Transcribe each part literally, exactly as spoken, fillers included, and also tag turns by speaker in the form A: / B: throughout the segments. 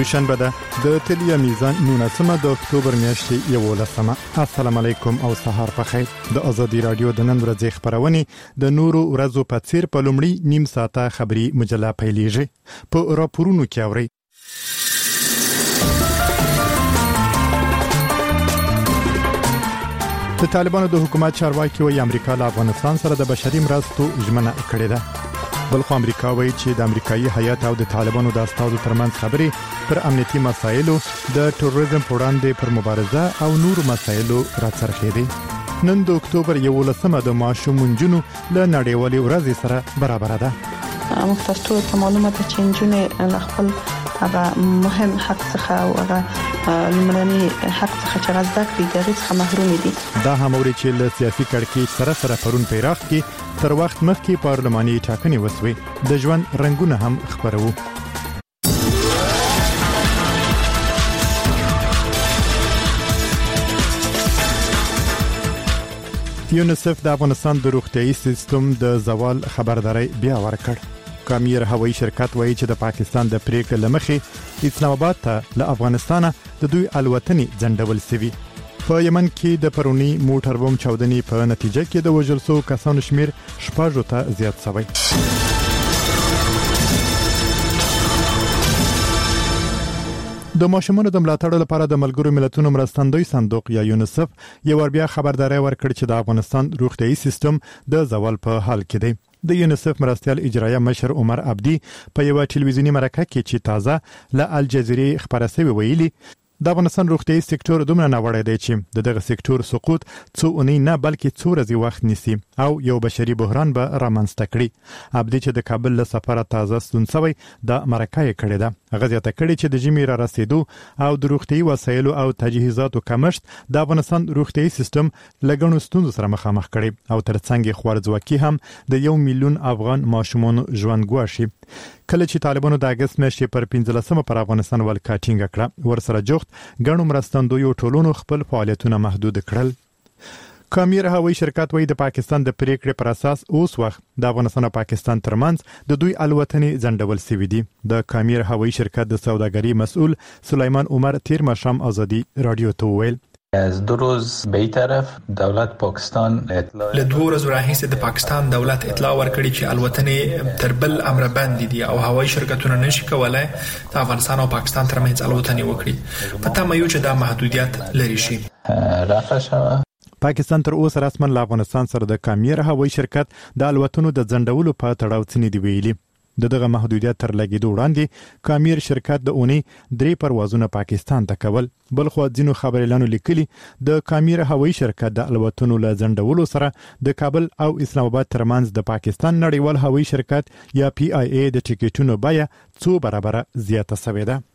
A: دوشنبه ده د تلیا میزان نولسمه د اکتوبر میاشتې یولسمه. السلام علیکم او سهار په خیر. د ازادي رادیو د نن ورځې خبرونه د نورو ورځو په څیر په لومړی نیم ساعته خبري مجله پیلېږي. په راپورونو کې اوري د طالبانو د حکومت چارواکي وايي امریکا له افغانستان سره د بشري مرستو ژمنه کړې ده. بل خو امریکا وايي چې د امریکایي هیات او د طالبانو د استازو ترمنځ خبرې پر امنیتي مسایلو د تروریزم پر وړاندې پر مبارزه او نور مسایلو راڅرخېدي. نن د اکتوبر یولسمه د ماشومانو جنو له نړیوالې ورځې سره برابر ده.
B: موږ تاسو ته معلومات چې جنونه خپل هغه مهم حق څخه او هغه لمرني حق څخه چې غزا کوي د هیڅ محروم دي.
A: دا هم اوري چې له سیاسي کړکېچ سره سره پرون پیراخ کې تر وخت مخکې پارلماني ټاکنې وسوي. د ژوند رنگونه هم خبرو. یونیسف د افغانستان د روغتیايي سیستم د زوال خبرداري بیا ورکړ. کامیر هوایي شرکت وایي چې د پاکستان د پریکړې لمخې اسلام آباد ته له افغانستانه د دوی الوتنې ځنډول شوي. په یمن کې د پرونی موټر بم چاودنې په نتیجه کې د وژل شوو کسانو شمیر شپږ ته زیات شوی. د ماشومانو د ملاتړ لپاره د ملګرو ملتونو مرستندوی صندوق یا یونیسف یو ور بیا خبرداري ورکړ چې د افغانستان روغتیايي سیستم د زوال په حال کې دی. د یونیسف مرستیال اجرایه مشر عمر عبدی په یو ټلویزیونی مرکه کې چې تازه له الجزیرې خبره شوی ویلي د افغانستان روغتیايي سکتور دومره ناوړی دی چې د دغه سکتور سقوط څو اونۍ نه بلکې څو ورځې وخت نیسي او یو بشري بحران به رامنځته کړي. عبدی چې د کابل له سفره تازه ستون شوی د مرکه یې کړې ده. هغه زیاته کړې چې د ژمي را رسیدو او د روغتیايي وسایلو او تجهیزاتو کمښت د افغانستان روغتیايي سیستم لګڼو ستونزو سره مخامخ کړي او ترڅنګ خوارځواکي هم د یو میلیون افغان ماشومانو ژوند ګواښي. کله چې طالبانو د اگست میاشتې پر پنځلسمه پر افغانستان ولکا ټینګه کړه ورسره جوخت ګڼو مرستندویو ټولونو خپل فعالیتونه محدود کړل. کامیر هوایي شرکت وایي د پاکستان د پریکړې پر اساس اوس وخت د افغانستان او پاکستان ترمنځ د دوی الوتنې ځنډول شوې دي. د کامیر هوایي شرکت د سوداګرۍ مسؤل سلیمان عمر تیر مشام ازادي رادیو ته ویل
C: از دو روز به این طرف دولت پاکستان اطلاع
D: له دوه ورځې راهیسې د پاکستان دولت اطلاع ورکړي چې الوتنې تر بل امر بند دي او هوایي شرکتونه نشي کولای د افغانستان او پاکستان ترمنځ الوتنې وکړي. په تمه یو چې دا محدودیت لري شي.
C: رفع شوه.
A: پاکستان تر اوسه رسماً له افغانستان سره د کامیر هوایي شرکت د الوتنو د ځنډولو په تړاو څه نه دی ویلي. د دغه محدودیت تر لګیدو وړاندې کامیر شرکت د اونۍ درې پروازونه پاکستان ته کول. بل خو ځینو خبريالانو لیکلي د کامیر هوایي شرکت د الوتنو له ځنډولو سره د کابل او اسلام آباد ترمنځ د پاکستان نړیوال هوایي شرکت یا پی آی ای د ټیکټونو بیه څو برابر زیاته شوې ده.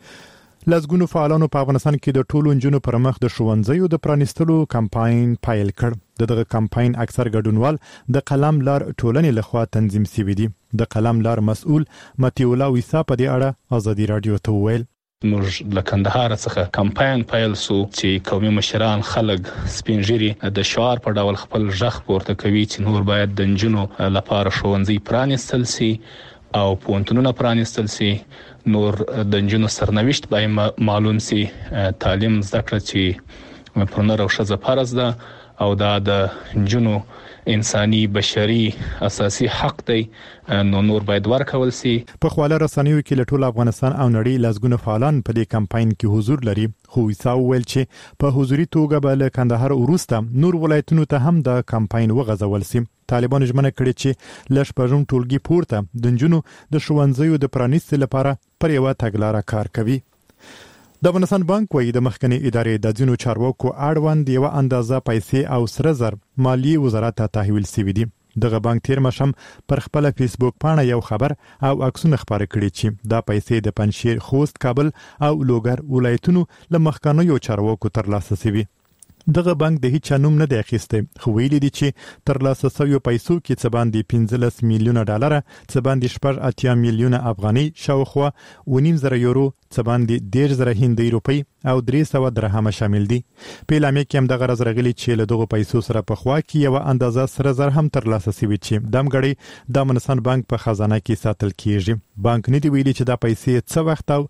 A: لزګونو فعالانو په افغانستان کې د ټولو نجونو پر مخ د ښوونځیو د پرانیستلو کمپاین پایل کړ. دغه کمپاین اکثر ګډونوال د قلم لار ټولنې لخوا تنظیم شوی دی. د قلم لار مسؤل متیولا ویسا په دې اړه ازادي رادیو ته ویل
E: موږ له کندهار څخه کمپاین پایل سو چې قومي مشران خلک سپینجری د شعار په ډول خپل ژغ پورته کوي چې نور باید د نجونو لپاره ښوونځي پرانیستل سي او پوهنتونونه پرانیستل سي. نور د نجونو سرنوشت به معلوم سي. تعلیم زده کړه چې پر نر او ښځه فرض ده او دا د نجونو انساني بشري اساسي حق دی نو نور باید ورکول سي.
A: په خواله رسنیو کې له ټول افغانستان او نړۍ لزګونه فعالان په دې کمپاین کې حضور لري. خو ویسا ویل چې په حضوري توګه به له کندهار وروسته نور ولایتونو ته هم د کمپاین وغځول سي. طالبانو ژمنه کړې چې لږ پرون ټولګي پورته د نجونو د ښوونځیو د پرانیستلو لپاره پر یو تګلارې کار کوي. د افغانستان بانک وایي د مخکنی ادارې د ځینو چارواکو اړوند یو اندازه پیسې او سره زر مالیې وزارت ته تحویل شوي دي. دغه بانک تیر مشم پر خپل فیسبوک پاڼه یو خبر او عکسونه خبره کړي چې دا پیسې د پنځشیر، خوست، کابل او لوګر ولایتونو له مخکنیو چارواکو ترلاسه شوي. دغه بانک د هیڅ نوم نه دی اخیسته خو ویلي دي چې ترلاسه شویو پیسو کې څه باندې پنځلس میلیونه ډالر، څه باندې شپږ اتیا میلیونه افغاني، شاوخوا ونیم زره یورو، څه باندې ډیر زره هندۍ روپۍ او درې سوه درهم شامل دي. په اعلامیه کې هم دغه راز راغلي چې له دغه پیسو سره په خوا کې یو اندازه سره زر هم ترلاسه شوي چې دمګړی د افغانستان بانک په خزانه کې ساتل کیږي. بانک نه دی ویلي چې دا پیسې څه وخت او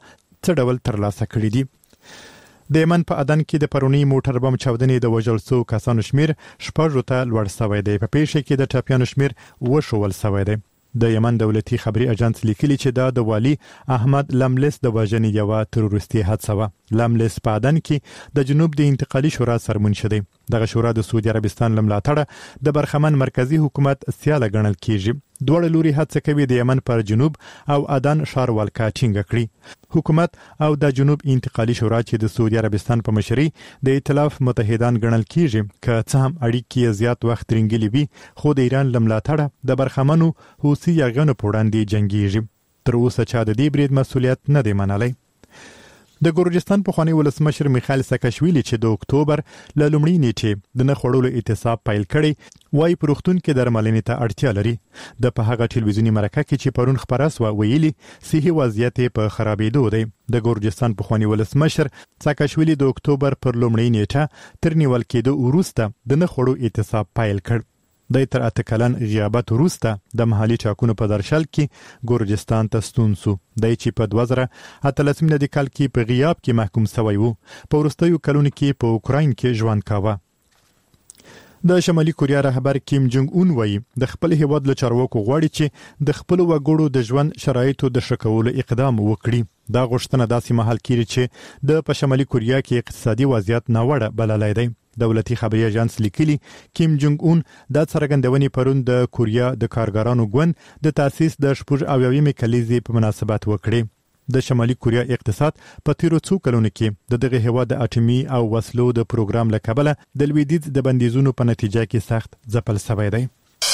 A: څه ډول ترلاسه کړي دي. د یمن په عدن کې د پرونی موټر بم چاودنې د وژل شو کسانو شمیر شپږ ته لوړ شوی دی. په پیښه کې د ټپیانو شمیر وشول شوی دی. د یمن دولتي خبري اژانس لیکلي چې دا د والی احمد لملس د وژنې یو تروریستي حادثه و. لملس په عدن کې د جنوب د انتقالي شورا سرمنشي دی. دغه شورا د سعودي عربستان لملاتړه د برخمن مرکزی حکومت سیاله ګڼل کیږي. دوړ لوري هڅه کوي د یمن پر جنوب او عدن ښار ولکا ټینګ کړي. حکومت او د جنوب انتقالي شورا چې د سعودي عربستان په مشرۍ د ائتلاف متحدان ګڼل کیږي که څه هم اړیکې زیات وخت رنګلې وي، خو د ایران لملاتړه د برخمنو حوثي یرغنو په وړاندې جنگیږي. تر اوسه چا د دې برید مسولیت نه دی منلی. د ګورجستان پخوانی ولسمشر میخائیل ساکاشویلی چې د اکتوبر له لومړۍ نیټې د نه خړولو اعتصاب پیل کړي وایي پروختون کې درملنې ته اړتیا لري. د په هغه ټلویزیونی مرکه کې چې پرون خبره سوه ویلي صحي وضعیت په خرابېدو دی. د ګورجستان پخوانی ولسمشر ساکاشویلی د اکتوبر پر لومړۍ نیټه تر نیول کېدو وروسته د نه خړو اعتصاب پیل کړ. د تر اته کلن غیابت وروسته د محلي چاکونو په درشل کې ګورجستان ته ستون سو. د چې په دوه زره اتلسم د کال کې په غیاب کې محکوم شوی وو. په وروستیو کلونو کې په اوکراین کې ژوند کاوه. د شمالي کوریا رهبر کیم جونګ اون وایي د خپل هیواد له چارواکو غواړي چې د خپل وګړو د ژوند شرایطو د ښه کولو اقدام وکړي. دا غوښتنه داسې مهال کیږي چې د په شمالي کوریا کې اقتصادي وضعیت ناوړه بللی دی. دولتي خبري اژانس لیکلي کیم جونګ اون د څرګندونې پرون د کوریا د کارګرانو ګوند د تاسیس د شپږ اویاومې کلیزې په مناسبت وکړي. د شمالي کوریا اقتصاد په تیرو څو کلونو کې د دغه هیواد د اټومي او وسلو د پروګرام له کبله د لویدیځ د بندیزونو په نتیجه کې سخت ځپل شوی دی.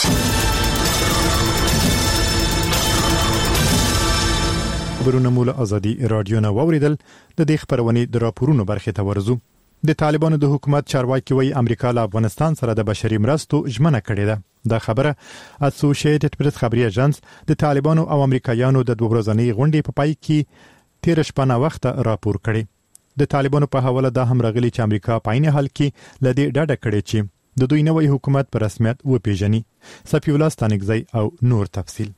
A: خبرونه مو له ازادي رادیو نه واوریدل. د دې خبرونې د راپورونو برخې ته ورځو. د طالبانو د حکومت چارواکي وایي امریکا له افغانستان سره د بشري مرستو ژمنه کړې ده. دا خبره اسوسییټډ پریس خبري اژانس د طالبانو او امریکایانو د دوه ورځنۍ غونډې په پای کې تیر شپه نا وخت راپور کړي. د طالبانو په حواله دا هم راغلي چې امریکا په عین حال کې لدې ډاډه کړي چې د دوی نوې حکومت په رسمیت وپیژني. صفی الله ستانکزی او نور تفصیل.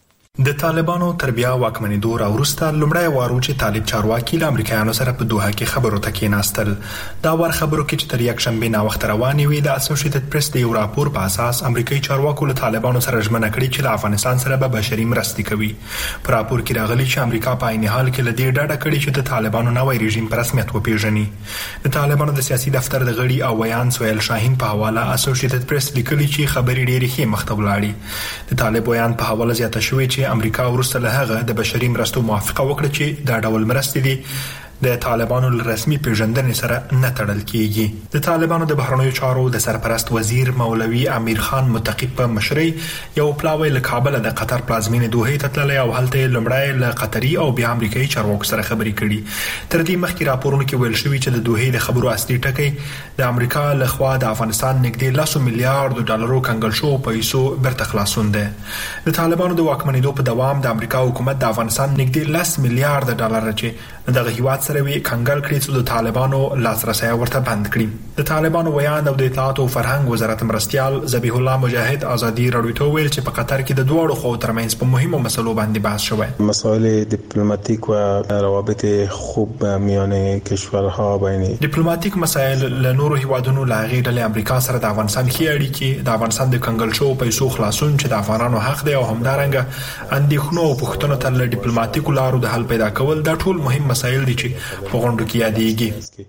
D: د طالبانو تربیه واکمنېدو راوروسته لومړی وارو چې طالب چارواکي له امریکایانو سره په دوحه کې خبرو ته کېناستل. دا ور خبرو کې چې تر یک شنبه نا وخت روانې وي د اسوسییټډ پریس د یو راپور په اساس امریکایي چارواکو له طالبانو سره ژمنه کړې چې له افغانستان سره به بشري مرستې کوي. په راپور کې راغلي چې امریکا په عین حال کې له دې ډاډه کړي چې د طالبانو نوی رژیم په رسمیت وپیژني. د طالبانو د سیاسي دفتر د غړي او ویان سویل شاهین په حواله اسوسییټډ پریس لیکلي چې خبرې ډېرې ښې مخته ولاړې. د طالب ویان په حواله زیاته شوې چې امریکا ورسره هغه د بشري مرستو موافقه وکړه چې دا ډول مرستې دي د طالبانو رسمي پیژندنې سره نه تړل کیږي. د طالبانو د بهرنیو چارو د سرپرست وزیر مولوي امیر خان متقی په مشرۍ یو پلاوی له کابل د قطر پلازمینې دوحې ته تللی او هلته لومړی له قطري او بیا امریکایي چارواکو سره خبرې کړي. تر دې مخکې راپورونو کې ویل شوي چې د دوحې د خبرو اصلي ټکی د امریکا له خوا د افغانستان نږدې لسو میلیارډو ډالرو کنګل شوو پیسو بیرته خلاصون دی. د طالبانو د واکمنېدو په دوام د امریکا حکومت د افغانستان نږدې لس میلیارډ ډالر چې دغه هیواد سره وی کنګل کړی چې د طالبانو لاسرسي ورته بند کړي. د طالبانو ویان او د اطلاعات او فرهنګ وزارت مرستيال ذبیح الله مجاهد ازادي رادیو ته ویل چې په قطر کې د دوه خو ترمنځ په مهمو مسلو باندې بحث شوی.
F: مسائل دیپلماتیک و روابط خوب میان کشورها بین
D: دیپلماتیک مسائل له نورو هیوادونو لا غیر د امریکا سره د افغانستان کې اړیکې د افغانستان د کنګل شو پیسو خلاصون چې د افغانانو حق دی او همدارنګه اندېښنو او پوښتنو ته له دیپلماتیکو لارو د حل پیدا کول دا ټول مهم مسائل دي چې په غونډو کې یادېږي.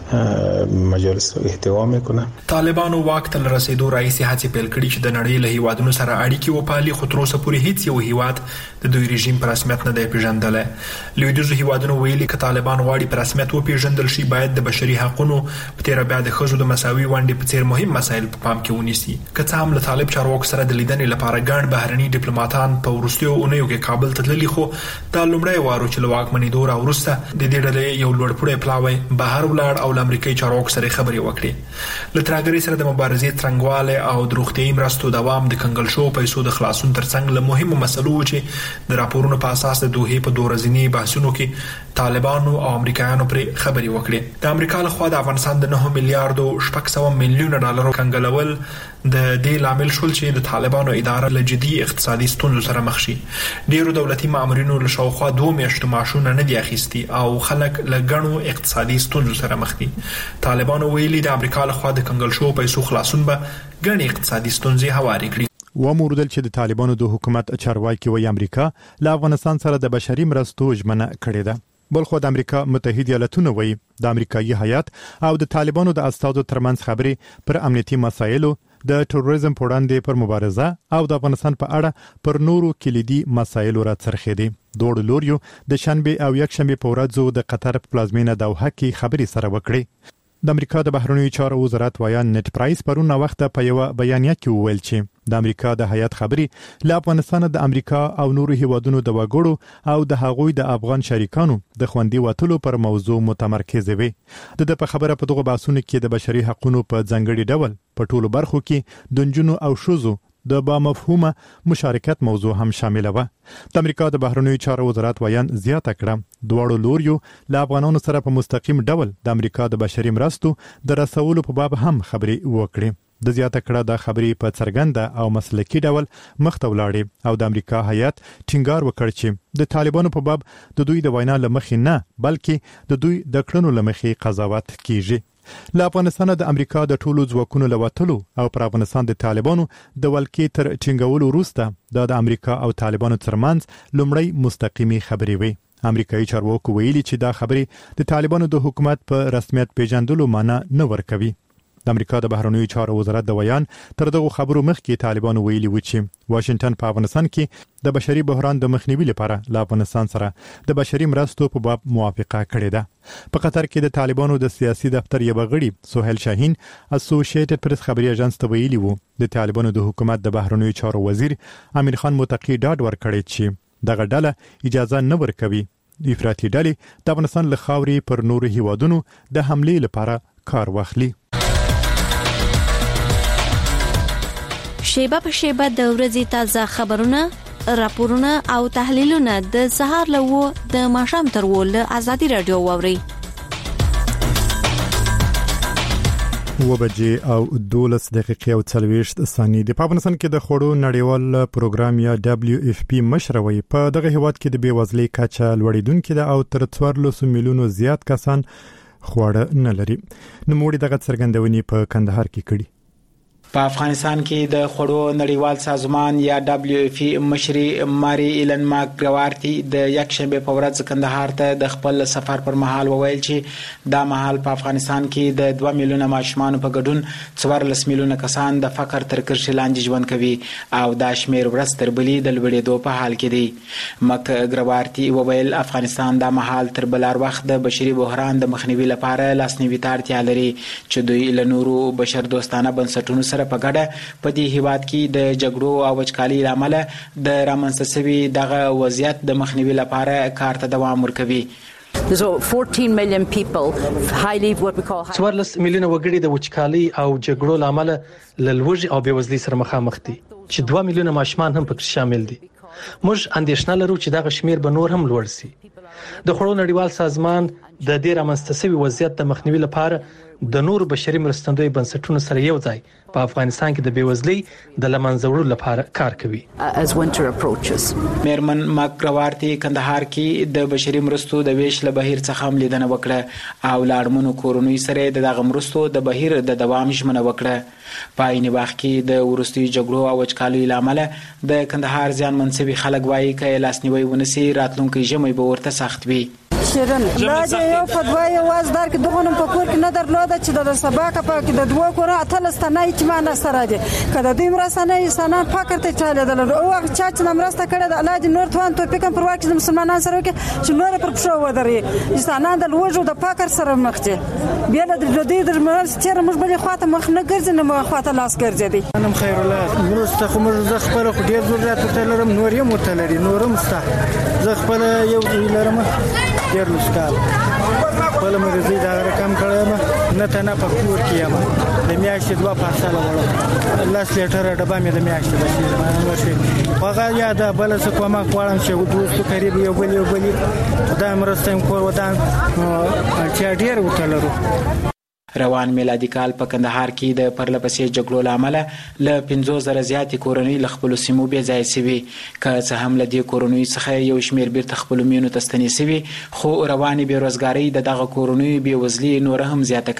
F: مجالس احتوا میکنه.
D: طالبانو واک ته رسیدو رئیسي هڅې پیل کړي چې د نړۍ له هیوادونو سره اړیکې وپالي، خو تر اوسه پورې هیڅ یو هیواد د دوی رژیم په رسمیت نه دی پیژندلی. لویدیځو هیوادونو ویلي که طالبان غواړي په رسمیت وپیژندل شي باید د بشري حقوقو په تیر بیا د ښځو د مساوي ونډې په څیر مهم مسایل په پام کې ونیسي. که څه هم له طالب چارواکو سره د لیدنې لپاره ګڼ بهرني ډیپلوماټان په وروستیو اونیو کې کابل ته تللي، خو دا لومړی وارو چې له واکمنېدو راوروسته د دې ډلې یو لوړپوړی پلاوی بهر ولاړ ولاړ او امریکایي چارواکو سره خبرې وکړې. له ترهګرۍ سره د مبارزې څرنګواله او د روغتیايي مرستو دوام د کنګل شو پیسو د خلاصون ترڅنګ له مهمو مسلو چې د راپورونو په اساس د دوحې په دوه ورځني بحثونو کې طالبانو او امریکایانو پر خبرې وکړې. د امریکا له خوا د افغانستان د نه میلیارډ شپږ سوه میلیونه ډالرو کنګلول د دې لامل شول چې د طالبانو اداره له جدي اقتصادي ستونزو سره مخ شي. ډیرو دولتي مامورینو له شاوخوا دوه میاشتو معاشونه نه دي اخیستي او خلک له ګڼو اقتصادي ستونزو سره مخ دي. طالبانو ویلي د امریکا له خوا د کنګل شو پیسو خلاصون به ګڼې اقتصادي ستونزې هوارې کړي.
A: و موردل چې د طالبانو د حکومت چارواکي وایي امریکا له افغانستان سره د بشري مرستو ژمنه کړې ده. بل خو د امریکا متحده ایالاتونو وایي د امریکایي هیات او د طالبانو د استادو ترمنځ خبرې پر امنیتي مسایلو، د تروریزم په وړاندې پر مبارزه او د افغانستان په اړه پر نورو کلیدي مسایلو راڅرخېدي. دوړ لوریو د شنبه او یک شنبه په ورځو د قطر پلازمینه دوحه کې خبرې سره وکړې. د امریکا د بهرنیو چارو وزارت وایي نت پرایس پرونه وخت په یو بیانیه کې وویل چې د امریکا د هیات خبرې له افغانستان د امریکا او نورو هیوادونو د وګړو او د هغوی د افغان شریکانو د خوندي وټلو پر موضوع متمرکز وي. د په خبره په دغه بحثونو کې د بشري حقوقو په ځنګړي ډول په ټولو برخو کې د جنونو او شوزو د با مفهومه مشارکت موضوع هم شامل و. د امریکا د بهرنیو چارو وزارت وایي زیاته کړه دواړو لوریو له افغانانو سره په مستقیم ډول د امریکا د بشري مرستو د رسولو په باب هم خبرې وکړي. د زیاته کړه د خبرې په څرګنده او مسلکي ډول مخته ولاړې او د امریکا هیات ټینګار وکړ چې د طالبانو په باب د دوی د وینا لمخې نه بلکې د دوی د کړنو لمخې قضاوت کیږي. له افغانستان د امریکا د ټولو ځواکونو لوتلو او پر افغانستان د طالبانو د ولکې تر ټینګولو وروسته د امریکا او طالبانو ترمنځ لومړی مستقیمي خبرې وي. امریکایي چارواکو ویلي چې دا خبرې د طالبانو د حکومت په رسمیت پیژندلو معنی نه ورکوي. د امریکا د بهرنیو چارو وزارت د ویان تر دغه خبرو مخکې طالبانو ویلي و چې واشنگټن په افغانستان کې د بشري بحران د مخنیوي لپاره له افغانستان سره د بشري مرستو په باب موافقه کړې ده. په قطر کې د طالبانو د سیاسي دفتر یو غړي سهیل شاهین اسوسییټډ پریس خبري اژانس ته ویلي وو د طالبانو د حکومت د بهرنیو چارو وزیر امیر خان متقی ډاډ ورکړی چې دغه ډله اجازه نه ورکوي افراطي ډلې د افغانستان له خاورې پر نورو هیوادونو د حملې لپاره کار واخلي.
G: شیبه په شیبه د ورځې تازه خبرونه، راپورونه او تحلیلونه د سهار لوو د ماښام تر ول ازادي رادیو ووري.
A: و بجې او دولس دقیقې او څلوېښت ثانیې. د افغانستان کې د خوړو نړیوال پروګرام یا دبليو اف پی مشروي په دغه هیواد کې د بیوزلۍ کچه لوړیدونکې ده او تر څوارلس میلیونو زیات کسان خواړه نه لري. نوموړي دغه څرګندونې په کندهار کې کړي.
H: په افغانستان کې د خوړو نړیوال سازمان یا دبليو اف پی مشري ماري ایلن ماکګروارتي د یک شنبه په ورځ کندهار ته د خپل سفر پر مهال وویل چې دا مهال په افغانستان کې د دوه میلیونه ماشومان په ګډون څوارلس میلیونه کسان د فقر تر کرښې لاندې ژوند کوي او دا شمیر ورځ تر بلې د لوړېدو په حال کې دی. ماکګروارتي وویل افغانستان دا مهال تر بلار وخت د بشري بحران د مخنیوي لپاره لاسنیوي ته اړتیا لري چې دوی له نورو بشر دوستانه بنسټونو سره په ګډه په دې هیواد کې د جګړو او وچکالۍ لامل د رامنځته شوي دغه وضعیت د مخنیوي لپاره کار ته دوام ورکوي.
I: څوارلس میلیونه وګړي د وچکالۍ او جګړو لامل له لوږې او بېوزلۍ سره مخامخ دي چې دوه میلیونه ماشومان هم پکې شامل دي. موږ اندېښنه لرو چې دغه شمیر به نور هم لوړ شي. د خوړو نړیوال سازمان د دې رامنځته شوي وضعیت د مخنیوي لپاره د نور بشري مرستندوی بنسټونو سره یو ځای په افغانستان کې د بیوزلۍ د لمنځه وړلو لپاره کار کوي.
H: میرمن ماکګروارتي کندهار کې د بشري مرستو د ویش له بهیر څخه هم لیدنه وکړه او لاړمنو کورونو سره د دغه مرستو د بهیر د دوام ژمنه وکړه. په عین وخت کې د ورستي جګړو او وچکالۍ لامل د کندهار ځان منسوي خلک وایي چې لاسنیوي ونسي راتلونکي ژمي به ورته سخت وي.
J: شیرین لاجه یو په دوه واز در کې دغه په کور کې نه درلوده چې د سبا کا په کې د دوه کور اتل ستنه اجماع سره دي کله دوی مرسنه انسانان فقر ته چاله دل او هغه چا چې مرسته کړه د الله دې نور توان ته پکم پر واکه د مسلمانانو سره کې چې نور پر پښو ودري انسانان د لوجو د فقر سره مخ دي بیا د دې د مرسته چې موږ بلې خواته مخ نه ګرځي نه مخ خواته لاس ګرځي.
K: انم خیر الله مرسته خو موږ ز خپل خو ډیر ضرورت ته لرم نور یې متلري نورم ستا ز خپل یو لرم ډېر لسکال بل مریضي دا رقم کړم نه ته نه پکور کیم د میاشتې دوه پارساله وړم لاس لیټر ډبا مې د میاشتې بشي باندې ورشي هغه یا دا بل څه کومه کوړم چې دوستو قریب یو بل یو بل دا مرستم کور ودان چې ډېر وکړلو.
H: روان میلادي کال په کندهار کې د پرلپسې جګړو لامل له پنځوس زره زیاتې کورنۍ له خپل سیمو بې ځای شوي که څه هم له دې کورنۍ څخه یو شمېر بیرته خپلو مینو ته ستنې شوي خو روانې بېروزګارۍ د دغه کورنیو بېوزلي نوره هم زیاته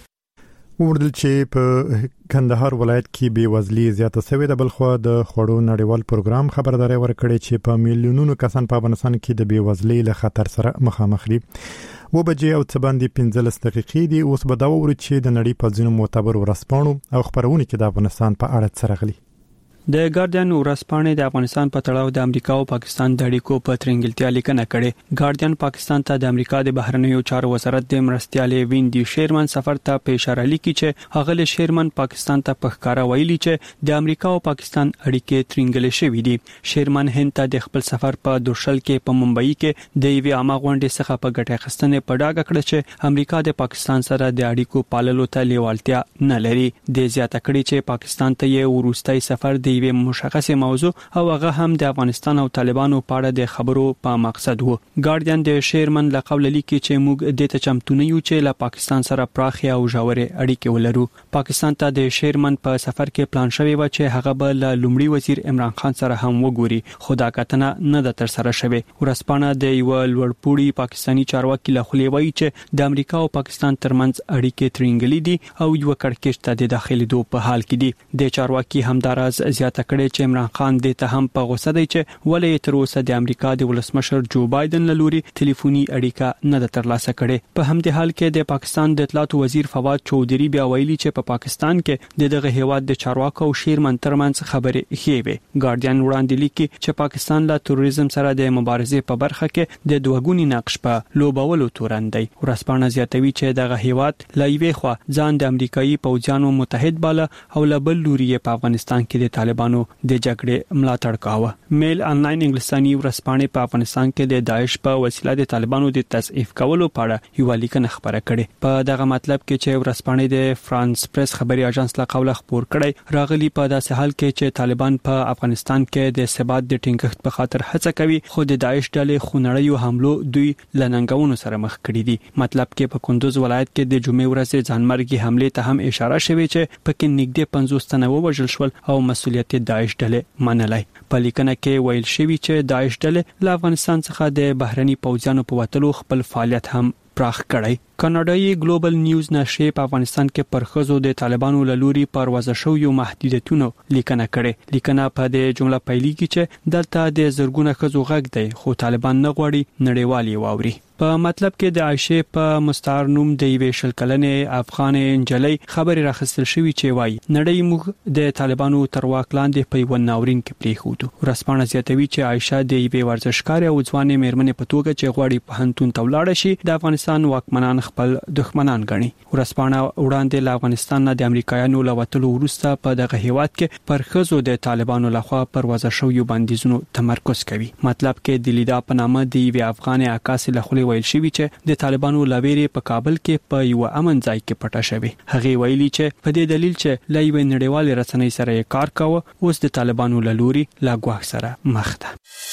H: کړې.
A: وردل چې په کندهار ولایت کې بېوزلي زیاته شوې ده. بلخو د خوړو نړیوال پروګرام خبرداري ورکړې چې په میلیونونو کسان په افغانستان کې د بېوزلۍ له خطر سره مخامخ دي. و بجې او څه باندې پنځلس دقیقې دي. اوس به دا وورو چې د نړۍ په ځینو معتبر ورځپاڼو او خبرونه کې د افغانستان په اړه څه راغلي.
L: د ګارډین ورځپاڼې د افغانستان په تړاو د امریکا او پاکستان د اړیکو په ترنګلتیا لیکنه کړې. ګارډین پاکستان ته د امریکا د بهرنیو چارو وزارت د مرستيالې ویندي شیرمن سفر ته په اشاره لیکي چې هغه له شیرمن پاکستان ته په ښکارا ویلي چې د امریکا او پاکستان اړیکې ترنګلې شوې دي. شیرمن هند ته د خپل سفر په دوشل کې په ممبئی کې د یوې عامه غونډې څخه په ګټه اخیستنې په ډاګه کړ چې امریکا د پاکستان سره د اړیکو پاللو ته لیوالتیا نه لري. د زیاته کړي چې پاکستان ته یې ورستۍ سفر د یوې مشخصه موضوع او هغه هم د افغانستان او طالبانو په اړه د خبرو په مقصد وو. ګارډین د شیرمن له قول لیکي چې موږ د ته چمتو نه یو چې له پاکستان سره پراخه او ژورې اړیکې ولرو. پاکستان ته د شیرمن په سفر کې پلان شوی و چې هغه به له لومړي وزیر عمران خان سره هم وګوري خو دا کتنه نه د تر سره شوی. ورسپانه د یو لوړپوړي پاکستانی چارواکي له خولې وایي چې د امریکا او پاکستان ترمنځ اړیکې ترنګلې دي او یو کړکېچ ته د داخلي دوه په حال کې دي. د چارواکي همداراز زیاته کړي چې عمران خان د ته هم په غوسه دی چې ولې تر اوسه د امریکا د ولسمشر جو بایدن له لوري ټلیفوني اړیکه نه ترلاسه کړي. په همدې حال کې د پاکستان د اطلاعات وزیر فواد چودھری بیا ویلي چې په پا پاکستان کې د دغه هیواد د چارواکو او شیرمن ترمنځ خبرې ښې وي. ګارډین وړاندې لیکي چې پاکستان له تروریزم سره د مبارزې په برخه کې د دوهګونی نقش په لوبولو تورن دی. ورسپانه زیاتوي چې دغه هیواد لا یوې خوا ځان د امریکایي پوځیانو متحد باله او له بل لوري په افغانستان کې د طالبانو د جګړې ملاتړ کاوه. میل انلاین انګلیسانی ورځپاڼې په افغانستان کې د داعش په وسیله د طالبانو د تضعیف کولو په اړه یو لیکنه خبره کړې. په دغه مطلب کې چې ورځپاڼې د فرانس پریس خبري اژانس له قوله خبر کړی راغلی په داسې حال کې چې طالبان په افغانستان کې د ثبات د ټینګښت په خاطر هڅه کوي خو د داعش ډلې خونړیو حملو دوی لننګونو سره مخ کړي دي. مطلب کې په کندوز ولایت کې د جمعې ورځ ځانمرګي حمله ته هم اشاره شوې چې پکې نږدې پنځوس تنه ووژل شول او مسؤلیت داعش ډلې منلای. په لیکنه کې ویل شوی چې داعش ډلې له افغانستان څخه د بهرني پوځیانو په وټلو خپل فعالیت هم پراخ کړی. کاناډایي ګلوبل نیوز نشریه په افغانستان کې پر خزو د طالبانو له لوري پر وضع شویو محدودیتونو لیکنه کړې. لیکنه په دې جمله پیلي کې چې دلته د زرګونه خزو غږ دی خو طالبان نه غواړي نړیوالي واوري. په مطلب کې د عائشه په مستعار نوم د یوې شل کلنې افغان انجلۍ خبري راخستل شوې چې وایي نړۍ موږ د طالبانو تر واک لاندې په یو ناورین کې پریښودو. ورسپانه زیاتوي چې عائشه د یوې ورزشکار او ځوانې میرمنې په توګه چې غواړي په هنتون تولاړه شي د افغانستان واکمنان خپل دښمنان ګڼي. ورسپانه وړاندې له افغانستان نه د امریکایانو له وټلو وروسته په دغه هیواد کې پر خزو د طالبانو لخوا پر وضع شویو بندیزونو تمرکز کوي. مطلب کې د لیدا په نامه د یوې افغان عکاس له خولې ویل شوی چې د طالبانو لویری په کابل کې په یو امن ځای کې پټه شوی. هغه ویلي چې په دې دلیل چې لا یو نړیوال رسنۍ سره کار کاوه اوس د طالبانو له لوري لا ګواښ سره مخ ده.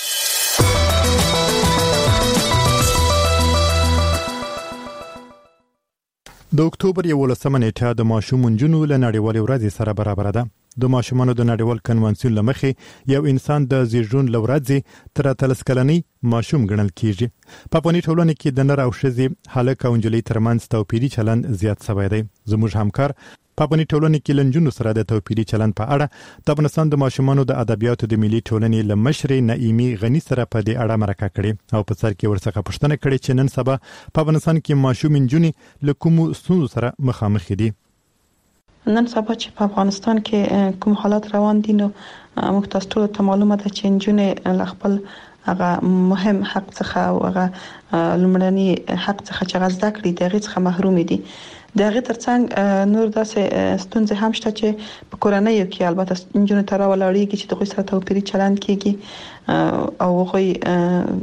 A: د اکتوبر یولسمه نیټه د ماشوم نجونو له نړیوالې ورځې سره برابر ده. د ماشومانو د نړیوال کنوانسیون لمخې یو انسان د زیږون لورځي تر اتلس کلنۍ ماشوم ګڼل کیږي. په افغاني ټولنه کې د نر او ښځې هلک او نجلۍ ترمنځ توپیري چلند زیات شوی دی. زموږ همکار په افغاني ټولنه کې لنجونو سره د توپیري چلند په اړه د افغانستان د ماشومانو د ادبیاتو د ملي ټولنې لمشرې نعیمي غنی سره په دې اړه مرکه کړې او په سر کې ورڅخه پوښتنه کړې چې نن سبا په افغانستان کې ماشوم نجونې له کومو ستونزو سره مخامخ دي.
B: نن سبا چې په افغانستان کې کوم حالات روان دي نو موږ تاسو ټول ته معلومه ده چې نجونې خپل هغه مهم حق څخه او هغه لمړني حق څخه چې غزدا کړی دغه څخه محروم دي. دغه ترڅنګ نور داسې ستونزې هم شته چې په کورنۍ کې البته نجونې تر ولاړېږي چې د غوښتنې توپیري چلند کیږي او غوي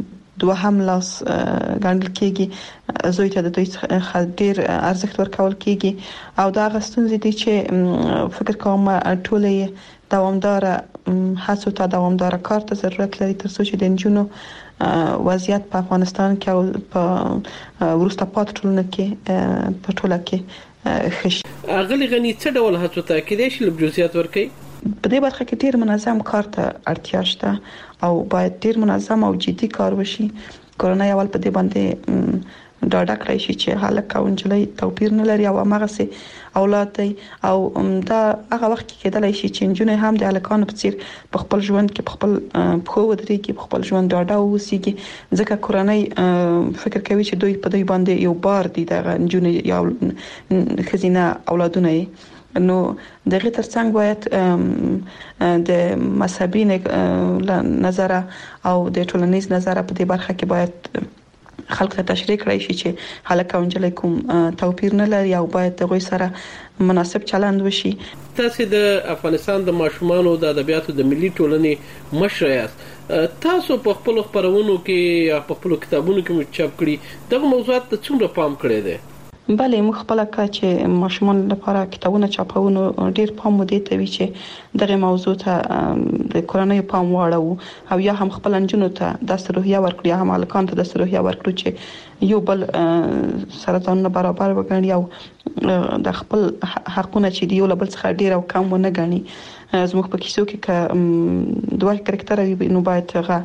B: دوهم لاس ګڼل کېږي زوی ته د دوی ډیر ارزښت ورکول کېږي او دا غستونځ دي چې فکر کوم ټولې دوامدار هڅو ته دوامدار کار ته ضرورت لري تر څو چې د انجونو وضعیت په افغانستان کې او په ورسته پات ټولنه کې په ټوله کې خش
M: اغلی غنی څه ډول هڅو ته کې دي چې لبجوزیات ورکي
B: په دې برخه کې ډیر منظم کار ته اړتیا شته او باید ډیر منظم او جدي کار وشي. کورونه اول په دې باندې ډاډه کړی شي چې هلک او نجلۍ توپیر نه لري او هغه سي اولاد دی او دا هغه وخت کې کېدلای شي چې نجونې هم د هلکانو په څیر په خپل ژوند کې په خپل پخو ودرېږي په خپل ژوند ډاډه اوسېږي ځکه کورنۍ فکر کوي چې دوی په دوی باندې یو بار دي د نجونې یا خزینه اولادونه نو دغه ترڅنګ باید د مذهبي نظر او د ټولنیز نظر په دې برخه کې باید خلک ته تشریح کړی شي چې هلک او نجلۍ کوم توپیر نه لري او باید دغه سره مناسب چلند وشي.
M: تاسو د افغانستان د ماشومانو د ادبیاتو د ملي ټولنې مشر یاست. تاسو په خپل خبرونو کې یا په خپل کتابونو کې چاپ کړي دغه موضوعات ته څومره پام کړی دی؟
B: بله موږ خپل کا چې ماشومان لپاره کتابونه چاپونو ډیر پام مو دي ته وی چې دغه موضوع ته د کورنۍ پام واړو او یا هم خپل انجونو ته د سروهیا ورکړي هم الکان ته د سروهیا ورکړي چې یو بل سرطان برابر وګڼي او د خپل حقونه چې دی یو بل څخه ډیر او کم ونه غني. زموږ په کیسو کې ک دوه کرکټر وي نو باید هغه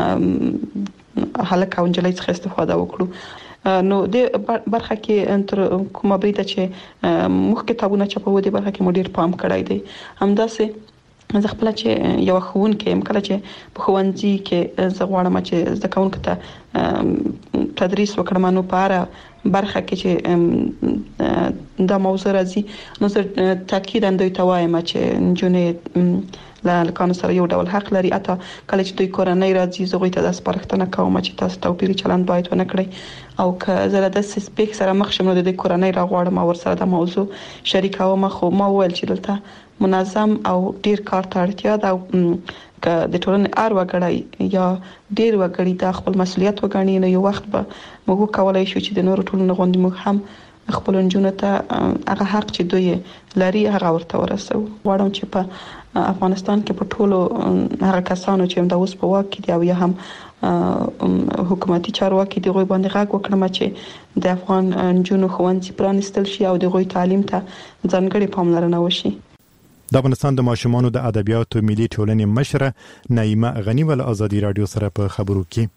B: هلک او نجلۍ څخه استفاده وکړو. نو د برخه کې تر کومه بریده چې مخ کتابونه چاپو دي برخه کې مدیر پام کړای دی. همداسې زه خپل چې یو خون کې مکله چې په خوانځي کې زه غواړم چې زده کوونکو ته تدریس وکړم نو په اړه برخه کې چې دا موضوع راځي نو زه تاکید اندوي توایم چې نجونې لکانو سره یو ډول حق لري اته کله چې دوی کورنۍ راځي زه غوښته د سپارښتنه کوم چې تاسو توپیري چلند باید ونه کړئ او که زه د سپیک سره مخ شم نو د کورنۍ راغواړم او سره د موضوع شریکوم خو ما ویل چې دلته منظم او ډیر کار ته اړتیا ده او که د ټولنې ار وګړي یا ډیر وګړي د خپل مسولیت وګڼي نو یو وخت به موږ کولای شو چې د نورو ټولنې غونډې موږ هم خپل انجونو ته هغه حق چې دوی لري هغه ورته ورسو. غواړم چې په افغانستان کې په ټولو هغه کسانو چې هم د اوس په واک کې دي او یا هم حکومتي چارواکي دي غوي باندې غاګ وکړم چې د افغان انجونو خوانځي پرانستل شي او د غوي تعلیم ته ځانګړي پاملرنه وشي.
A: د افغانستان د ماشومانو د ادبیاتو ملي ټولنې مشره نعیمه غنی ول ازادي رادیو سره په خبرو کې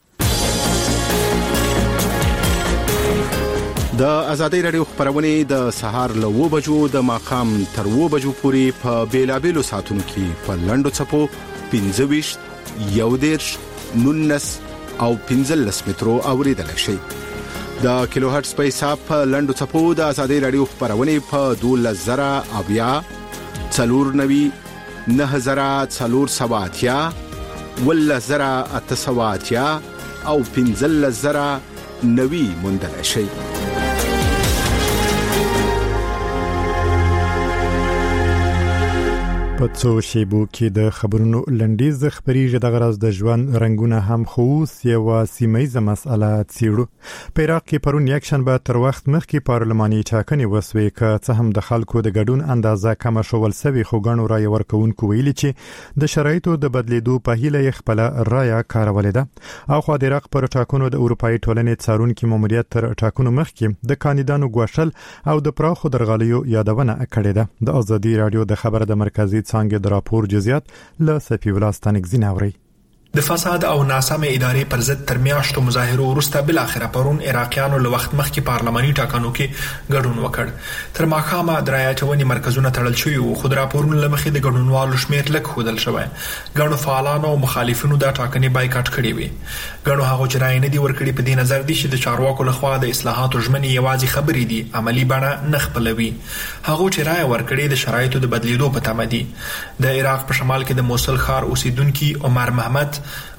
N: د ازادي رادیو خبرونه د سهار له و بجو د ماقام تر و بجو پورې په بیلابېلو ساتونو کې په لندو چپو پنځه ویشت یو دیرش نونس او پنځلس مترو اوریدل شي. د کیلو هرتز په حساب په لندو چپو د ازادي رادیو خبرونه په دوولس زره اویا څلور نوي نه زره څلور سواتیا ول زره اته سواتیا او پنځلس زره نوي موندل شي.
A: په څو شیبو کې د خبرونو لنډیز خبريږي د غرض د ژوند رنگونه هم خوص یو سیمایي مسله څیړو. په عراق کې پرون یک شنبه تر وخت مخکې پارلماني ټاکنې وسوي که څه هم د خلکو د ګډون اندازه کم شول سوي خو غنو رای ورکوونکو ویلي چې د شرایطو د بدلیدو په هیله خپل رای کارولې ده. او خو د عراق پر ټاکنو د اروپאי ټولنې څارونکو ماموریت تر ټاکنو مخکې د کاندیدانو غوښل او د پراخو درغلیو یادونه کړې ده. د ازادي رادیو د خبر د مرکزی څنګه د راپور جزئیات له سپی ولاستانک زیناوري.
D: د فساد او ناسمه ادارې پر ضد تر میاشتو مظاهرو وروسته بل اخره پرون عراقیانو له وخت مخکې پارلماني ټاکنو کې ګډون وکړ. تر ماخامه درایچونی مرکزونه تړل شوی او خود راپورونه لمخې د ګډونوالو شمیر لږ خودل شوی. ګڼو فعالانو او مخالفینو دا ټاکنې بایکاټ کړې وي. ګڼو هغه چې رای نه دی ورکړي په دې نظر دي چې د چارواکو لخوا د اصلاحاتو ژمنې یوازې خبرې دي عملی بڼه نه خپلوي. هغه چې رای ورکړي د شرایطو د بدلیدو په تمه دي. د عراق په شمال کې د موصل ښار اوسیدونکو عمر محمد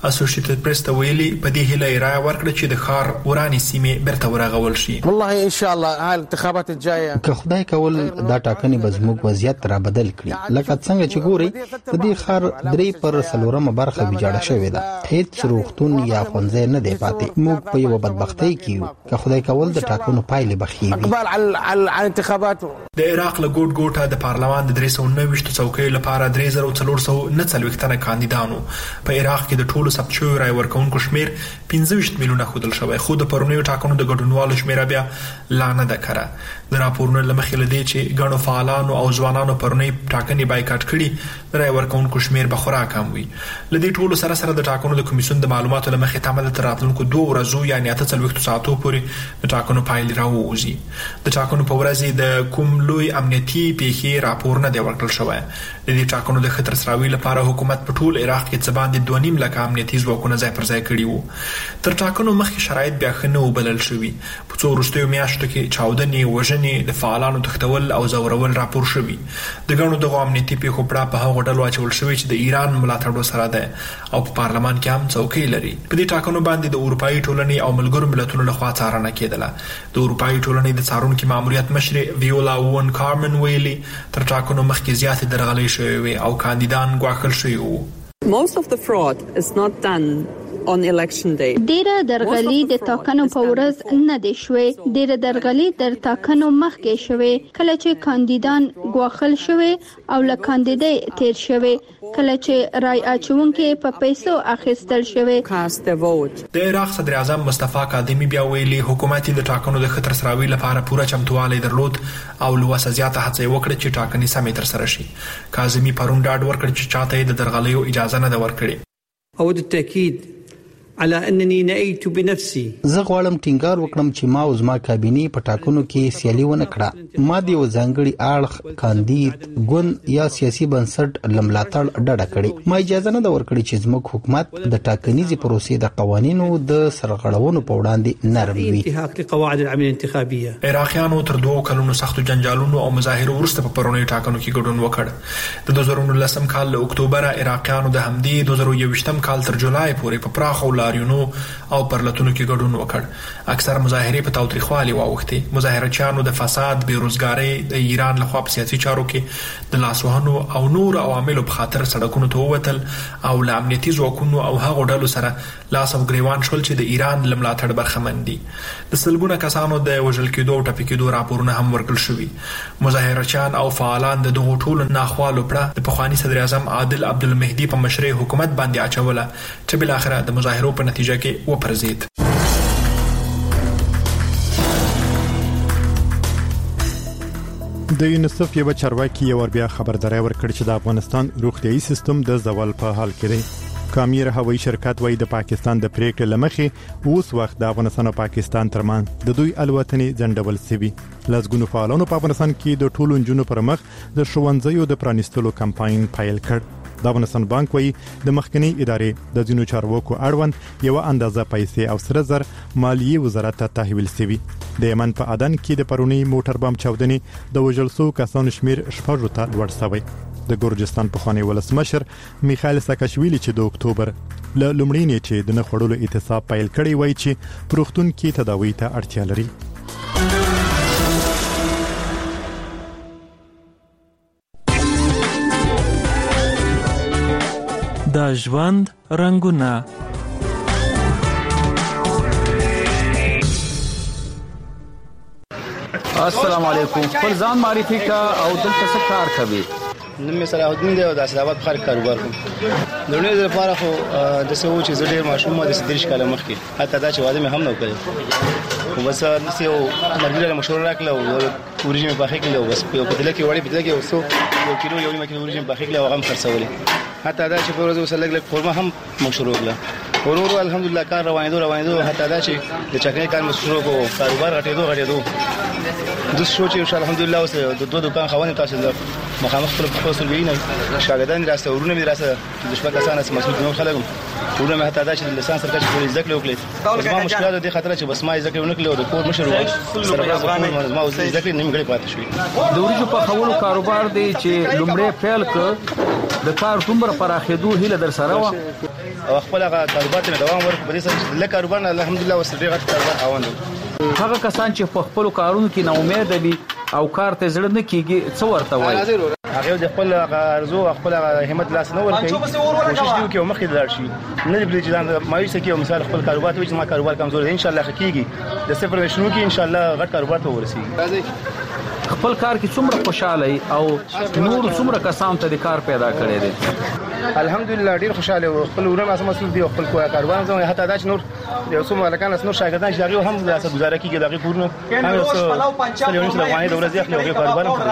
D: اسوسییټډ پریس ته ویلي په دې هیله رائے ورکړه چې د ښار وراني سیمې بیرته ورغول شي.
O: والله ان شاء الله الانتخابات الجايه
P: که خدای کول دا ټاکنې به زموږ وضعیت را بدل کړي. لکه څنګه چې ګوري د دې ښار درې پر څلورمه برخه ویجاړه شوې ده. هیڅ روغتون یا ښوونځی نه دی پاتې. موږ په یوه بدبختۍ کې یو. که خدای کول د ټاکنو پایلې به ښې وي.
O: اقبال على الانتخابات.
D: د عراق له ګوټ ګوټه د پارلمان د درې سوه نهه ویشت څوکیو لپاره درې زره څلور سوه نهه څلوېښت تنه کاندیدانو. په عراق کې د ټولو ثبت شویو رایې ورکوونکو شمېر پنځه ویشت میلیونه ښودل شوی، خو د پرونیو ټاکنو د ګډونوالو شمېره بیا لا نه ده کره. د راپورونو له مخې له دې چې ګڼو فعالانو او ځوانانو پرونی ټاکنې بایکاټ کړي، د رایې ورکوونکو شمېر به خورا کم وي. له دې ټولو سره سره د ټاکنو د کمیسیون د معلوماتو له مخې تمه ده تر راتلونکو دوه ورځو یعنې اته څلوېښتو ساعتو پورې د ټاکنو پایلې راووځي. د ټاکنو په ورځ د کوم لوی امنیتي پیښې راپور نه دی ورکړل شوی. د دې ټاکنو د ښه ترسراوي لپاره حکومت په ټول عراق کې څه باندې دوه نیم لکه امنیتي ځواکونه ځای پر ځای کړي وو. تر ټاکنو مخکې شرایط بیا ښه نه وبلل شوي. په څو وروستیو میاشتو کې چاودنې، وژنې، د فعالانو تښتول او ځورول راپور شوي. د ګڼو دغو امنیتي پیښو پړه په هغو ډلو اچول شوی چې د ایران ملاتړو سره ده او په پارلمان کې هم څوکۍ لري. په دې ټاکنو باندې د اروپایي ټولنې او ملګرو ملتونو لخوا څارنه کېدله. د اروپایي ټولنې د څارونکي ماموریت مشرې ویولا وون کارمن ویلي تر ټاکنو مخکې زیاتې درغلۍ شوې وې او کاندیدان ګواښل شوي وو.
Q: Most of the fraud is not done on election day.
R: ډیره درغلي د ټاکنو په ورځ نه دی شوې. ډیره درغلي در ټاکنو مخکې شوې کله چې کاندیدان ګواښل شوي او له کاندیدای تیر شوي، کله چې رای اچونکي په پیسو اخیستل شوي.
D: د عراق صدر اعظم مصطفی کاظمی بیا ویلي حکومت د ټاکنو د ښه ترسراوي لپاره پوره چمتووالی درلود او له وسه زیاته هڅه وکړه چې ټاکنې سمې ترسره شي. کاظمی پرون ډاډ ورکړ چې چاته د درغلیو اجازه نه ده ورکړې.
S: اود التاكيد على انني نأيت بنفسي.
P: زه غواړم ټینګار وکړم چې ما او زما کابینې په ټاکنو کې سیالي ونه کړه. ما د یو ځانګړي اړخ، کاندید، ګوند یا سیاسي بنسټ له ملاتړ ډډه کړې. ما اجازه نه ده ورکړې چې زموږ حکومت د ټاکنیزې پروسې د قوانینو د سرغړونو په وړاندې نرم وي.
S: انتهاک لقواعد العمل الانتخابيه.
D: عراقیانو تر دوه کلونو سختو جنجالونو او مظاهرو وروسته په پرونیو ټاکنو کې ګډون وکړ. د دوه زره نولسم کال له اکتوبره عراقیانو د همدې دوه زره یوویشتم کال تر جولای پورې په پراخو لاریونو او پرلتونو کې ګډون وکړ. اکثر مظاهرې په تاوتریخوالي واوښتې. مظاهرچیانو د فساد، بیروزګارۍ، د ایران لخوا په سیاسي چارو کې د لاسوهنو او نور عواملو په خاطر سړکونو ته ووتل او له امنیتي ځواکونو او هغو ډلو سره لاس او ګریوان شول چې د ایران له ملاتړ برخمن دي. د سلګونه کسانو د وژل کېدو او ټپي کېدو راپورونه هم ورکړل شوي. مظاهرچیان او فعالان د دغو ټولو ناخوالو پړه د پخواني صدر اعظم عادل عبدالمهدي په مشرۍ حکومت باندې اچوله چې بالاخره د مظاهرو په نتیجه کې وپرځید.
A: د یونیسف یو چارواکي یو بیا خبرداري ورکړ چې د افغانستان روغتيایي سیستم د زوال په حال کې دی. کامیر هوایي شرکت وایي د پاکستان د پریکړې لمخې اوس وخت د افغانستان او پاکستان ترمنځ د دوی الوتنې ځنډول شوي. لږګونو فعالانو په افغانستان کې د ټولو نجونو پر مخ د ښوونځیو د پرانیستلو کمپاین پیل کړ. د افغانستان بانک وایي د مخکنی ادارې د ځینو چارواکو اړوند یو اندازه پیسې او سره زر مالیه وزارت ته تحویل شوي. د یمن په عدن کې د پرونی موټر بم چاودنې د وژل شوو کسانو شمیر شپږو ته لوړ شوی. د ګورجستان پخوانی ولسمشر میخائیل ساکاشویلی چې د اکتوبر له لومړۍ نیټې د نه خړولو اعتصاب پیل کړی وایي چې پروختون کې تداوی ته اړتیا لري.
T: د ژوند رنگونه.
U: السلام علیکم. خپل ځان معرفي کا او دلته څه کار کوي؟
V: نن می صلاح الدین دی او د اسلام آباد خار کاروبار کوم. د لوی لپاره خو د څه و چې زه ډېر ماشوم ما د ستریش کاله مخکې حتی دا چې واده مې هم نو کړی. خو بس نسی او مرګره مشوره راکړه او ورجې په اخر کې له بس په بدله کې وړي بدله کې اوسو یو کیلو یو نیمه کیلو ورجې په اخر کې له غم خرڅولې. حتی دا چې په ورځ وسلګ لګ فورمه هم مشروع کړه. ورورو الحمدلله کار روانېدو روانېدو حتی دا چې د چکنۍ کار مشروع کو کاروبار غټېدو غټېدو. د شو چې الحمدلله اوس د دوه دکان خوانې تاسو د مخامخ پر خپل ویني شاګردان راسته ورونه مې راسته د شپه کسانه مسؤل نور خلک ورونه مې حتی دا چې د لسان سره چې ذکر وکړي. ما مشکلات د خطر چې بس ما ذکر ونه کړو د کور مشر سره ما ذکر نیم غړي پاتې شوی.
U: د ورجو په خولو کاروبار دی چې لومړی فعل ک د کار دومره پراخېدو هیله در سره و.
V: او خپل هغه کاروبار ته دوام ورکړي. په دې سره چې لکه کاروبار الحمدلله وسره غټ کاروبار خاوند.
U: هغه کسان چې په خپل کارونو کې نا امید دي او کار ته زړه نه کیږي څه ورته وایي؟
V: هغه د خپل ارزو خپل همت لاس نه ورکړي، کوشش دی چې مخکې لاړ شي، نه دی چې ځان مایوسه کې مثال خپل کاروبار ته چې ما کاروبار کمزور دی ان شاء الله حقيقي د صفر شروع کې ان شاء الله غټ کاروبار ته ورسیږي.
U: خپل کار کې څومره خوشاله او نور څومره کسان ته د کار پیدا کړی دی؟
V: الحمدلله ډیر خوشاله او خپل ورونه اساس مسؤل دي خپل کاروبار زموږ حتی دا چې نور یو څومره لکان نور شاګردان چې هغه هم د اساس گزاره کیږي دغه کورونه هغه څه یو څه رواني د ورځې خپل کاروبار